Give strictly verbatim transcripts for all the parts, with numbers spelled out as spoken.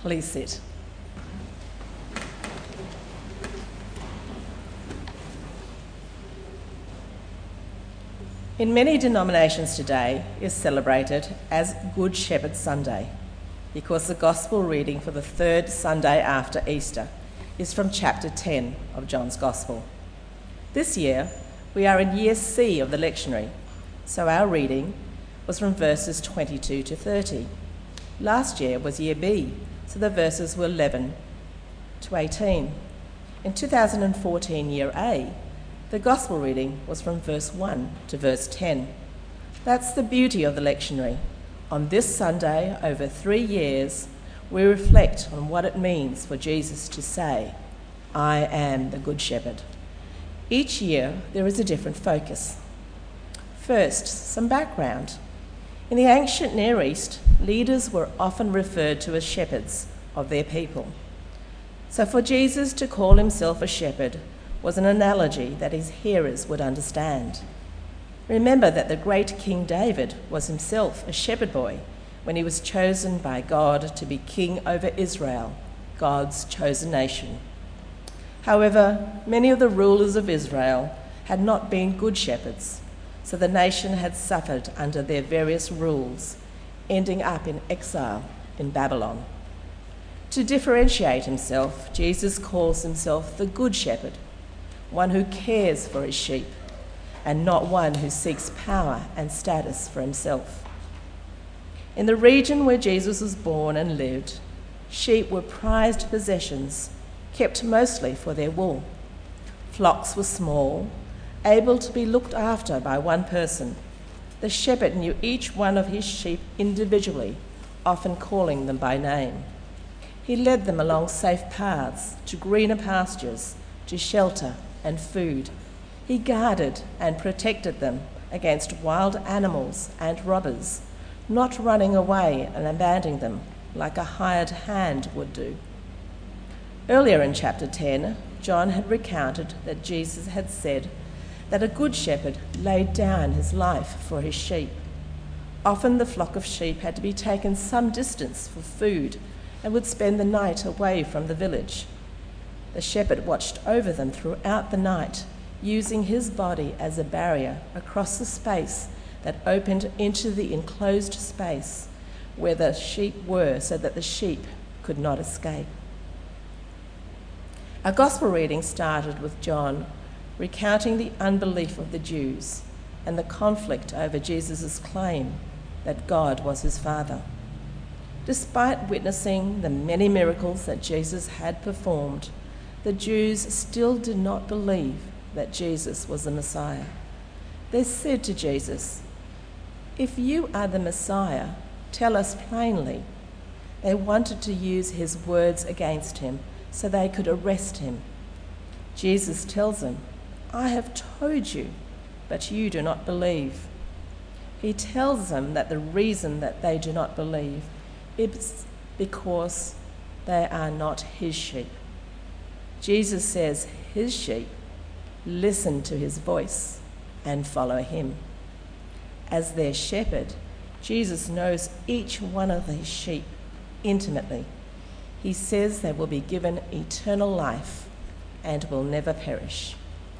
Please sit. In many denominations today is celebrated as Good Shepherd Sunday because the Gospel reading for the third Sunday after Easter is from chapter ten of John's Gospel. This year we are in year C of the lectionary, so our reading was from verses twenty-two to thirty. Last year was year B, so the verses were eleven to eighteen. In two thousand fourteen year A, the Gospel reading was from verse one to verse ten. That's the beauty of the lectionary. On this Sunday, over three years, we reflect on what it means for Jesus to say, "I am the Good Shepherd." Each year, there is a different focus. First, some background. In the ancient Near East, leaders were often referred to as shepherds of their people. So for Jesus to call himself a shepherd was an analogy that his hearers would understand. Remember that the great King David was himself a shepherd boy when he was chosen by God to be king over Israel, God's chosen nation. However, many of the rulers of Israel had not been good shepherds, so the nation had suffered under their various rules, ending up in exile in Babylon. To differentiate himself, Jesus calls himself the Good Shepherd, one who cares for his sheep, and not one who seeks power and status for himself. In the region where Jesus was born and lived, sheep were prized possessions, kept mostly for their wool. Flocks were small, able to be looked after by one person. The shepherd knew each one of his sheep individually, often calling them by name. He led them along safe paths to greener pastures, to shelter and food. He guarded and protected them against wild animals and robbers, not running away and abandoning them like a hired hand would do. Earlier in chapter ten, John had recounted that Jesus had said that a good shepherd laid down his life for his sheep. Often the flock of sheep had to be taken some distance for food and would spend the night away from the village. The shepherd watched over them throughout the night, using his body as a barrier across the space that opened into the enclosed space where the sheep were, so that the sheep could not escape. Our gospel reading started with John recounting the unbelief of the Jews and the conflict over Jesus' claim that God was his Father. Despite witnessing the many miracles that Jesus had performed, the Jews still did not believe that Jesus was the Messiah. They said to Jesus, "If you are the Messiah, tell us plainly." They wanted to use his words against him so they could arrest him. Jesus tells them, "I have told you, but you do not believe." He tells them that the reason that they do not believe is because they are not his sheep. Jesus says his sheep listen to his voice and follow him. As their shepherd, Jesus knows each one of his sheep intimately. He says they will be given eternal life and will never perish.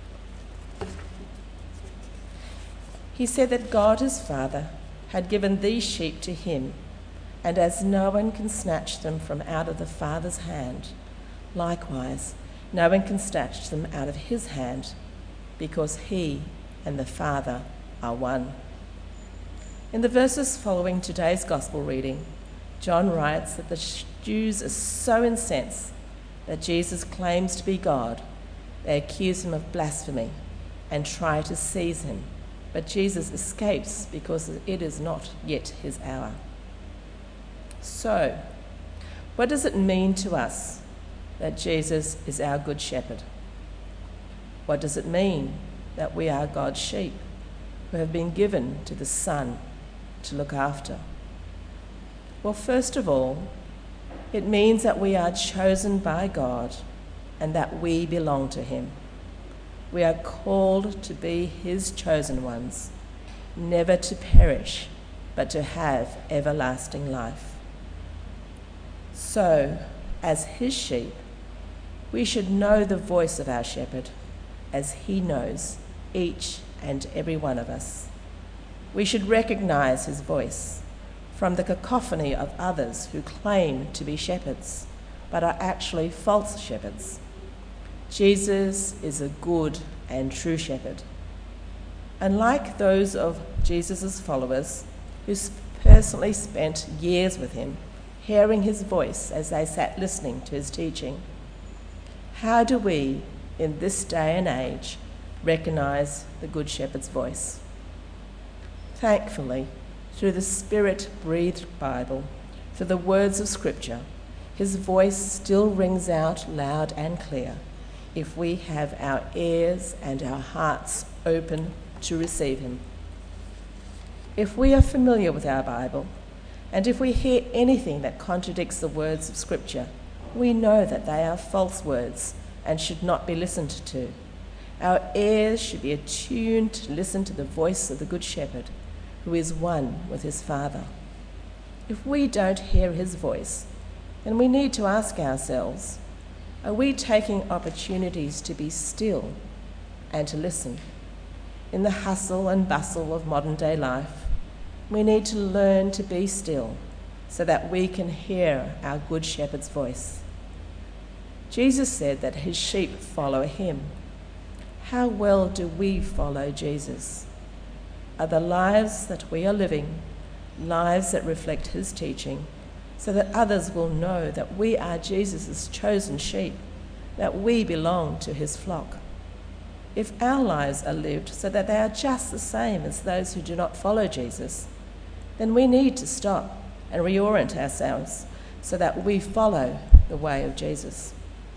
He said that God his Father had given these sheep to him, and as no one can snatch them from out of the Father's hand, likewise, no one can snatch them out of his hand, because he and the Father are one. In the verses following today's gospel reading, John writes that the Jews are so incensed that Jesus claims to be God, they accuse him of blasphemy and try to seize him, but Jesus escapes because it is not yet his hour. So, what does it mean to us that Jesus is our good shepherd? What does it mean that we are God's sheep who have been given to the Son to look after? Well, first of all, it means that we are chosen by God and that we belong to him. We are called to be his chosen ones, never to perish, but to have everlasting life. So, as his sheep, we should know the voice of our shepherd, as he knows each and every one of us. We should recognize his voice from the cacophony of others who claim to be shepherds, but are actually false shepherds. Jesus is a good and true shepherd. Unlike those of Jesus' followers who personally spent years with him, hearing his voice as they sat listening to his teaching, how do we, in this day and age, recognize the Good Shepherd's voice? Thankfully, through the Spirit-breathed Bible, through the words of Scripture, his voice still rings out loud and clear if we have our ears and our hearts open to receive him. If we are familiar with our Bible, and if we hear anything that contradicts the words of Scripture, we know that they are false words and should not be listened to. Our ears should be attuned to listen to the voice of the Good Shepherd, who is one with his Father. If we don't hear his voice, then we need to ask ourselves, are we taking opportunities to be still and to listen? In the hustle and bustle of modern day life, we need to learn to be still so that we can hear our Good Shepherd's voice. Jesus said that his sheep follow him. How well do we follow Jesus? Are the lives that we are living lives that reflect his teaching, so that others will know that we are Jesus' chosen sheep, that we belong to his flock? If our lives are lived so that they are just the same as those who do not follow Jesus, then we need to stop and reorient ourselves so that we follow the way of Jesus.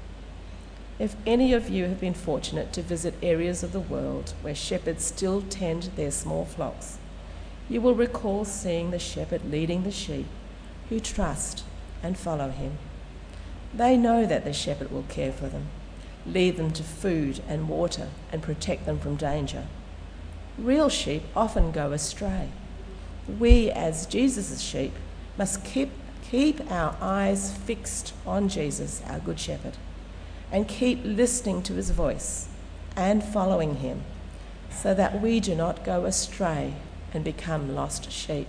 If any of you have been fortunate to visit areas of the world where shepherds still tend their small flocks, you will recall seeing the shepherd leading the sheep who trust and follow him. They know that the shepherd will care for them, lead them to food and water, and protect them from danger. Real sheep often go astray. We, as Jesus' sheep, must keep, keep our eyes fixed on Jesus, our Good Shepherd, and keep listening to his voice and following him, so that we do not go astray and become lost sheep.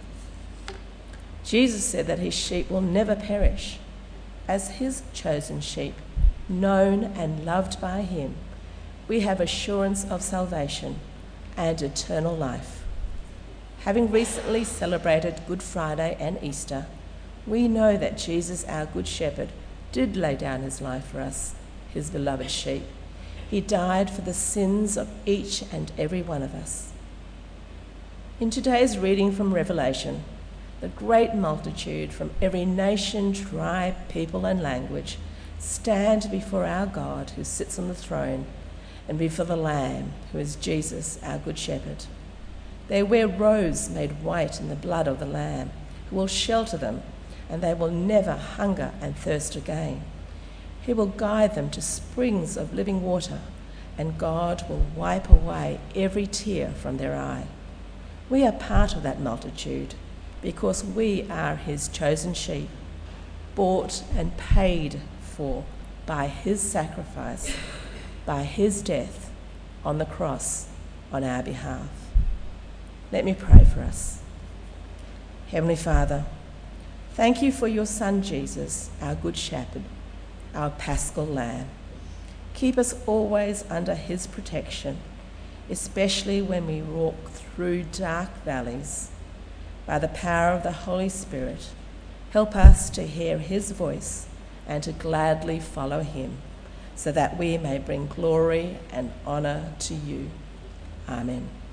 Jesus said that his sheep will never perish. As his chosen sheep, known and loved by him, we have assurance of salvation and eternal life. Having recently celebrated Good Friday and Easter, we know that Jesus, our Good Shepherd, did lay down his life for us, his beloved sheep. He died for the sins of each and every one of us. In today's reading from Revelation, the great multitude from every nation, tribe, people, and language stand before our God who sits on the throne and before the Lamb who is Jesus, our Good Shepherd. They wear robes made white in the blood of the Lamb, who will shelter them, and they will never hunger and thirst again. He will guide them to springs of living water, and God will wipe away every tear from their eye. We are part of that multitude because we are his chosen sheep, bought and paid for by his sacrifice, by his death on the cross on our behalf. Let me pray for us. Heavenly Father, thank you for your Son Jesus, our Good Shepherd, our Paschal Lamb. Keep us always under his protection, especially when we walk through dark valleys. By the power of the Holy Spirit, help us to hear his voice and to gladly follow him, so that we may bring glory and honour to you. Amen.